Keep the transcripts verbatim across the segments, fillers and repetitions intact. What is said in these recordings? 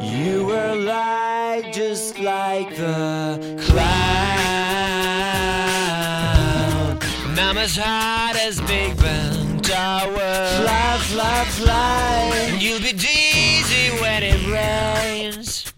You were light just like the cloud, and I'm as hot as Big Ben Tower. Fly, fly, fly, and you'll be dizzy when it rains,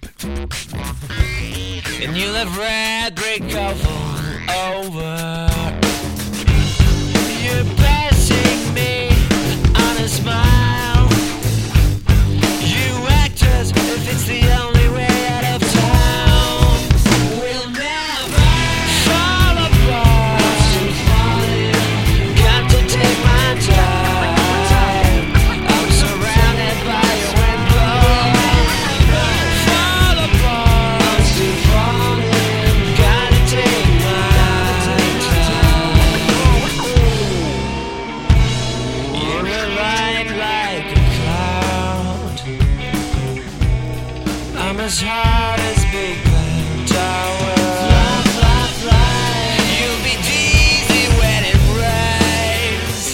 and you'll have red brick all over. You're passing me on a smile. You act as if it's the only way out of town. We'll never fall apart. Got to take my time. I'm surrounded by your wind blow. Fall apart. Gotta take my time. You're alive like a cloud. I'm as hard as Big Ben Tower. Fly, fly, fly. You'll be dizzy when it rains,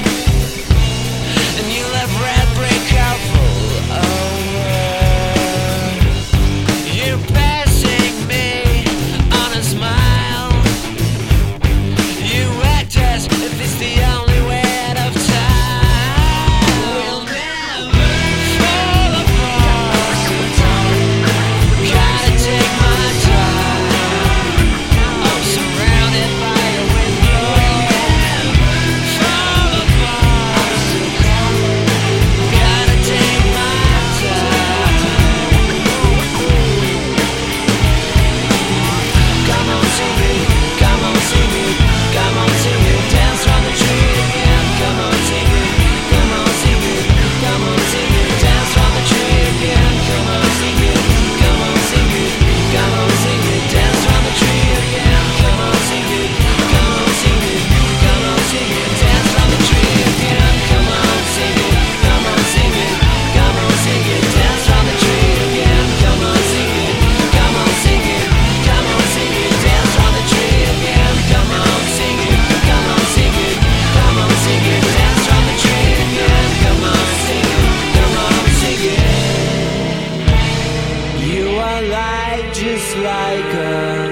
and you'll have red brick all full over. You're passing me on a smile. You act as if it's the only way out of time. We'll never fall apart. Gotta take my time. I'm surrounded by a window. Fall apart. Gotta take my time. Come on, sing it. Come on, sing it. Come on, sing it. Dance on the tree again. Come on, sing it. Come on, sing it. Come on, sing it. Dance on the tree again. Come on, sing it. Come on, sing it. Come on, sing it. Dance on the tree again. Come on, sing it. Come on, sing it. Come on, sing it. Dance on the tree again. Come on, sing it. Come on, sing it. Come on, sing it. Dance on the tree again. Come on, sing it. Come on, sing it. Come on, sing it. Dance on the tree again. Come on, sing it. Come on, sing it. Come on, sing it. Dance on the tree again. Come on, sing it. Come on, sing it. You are light just like a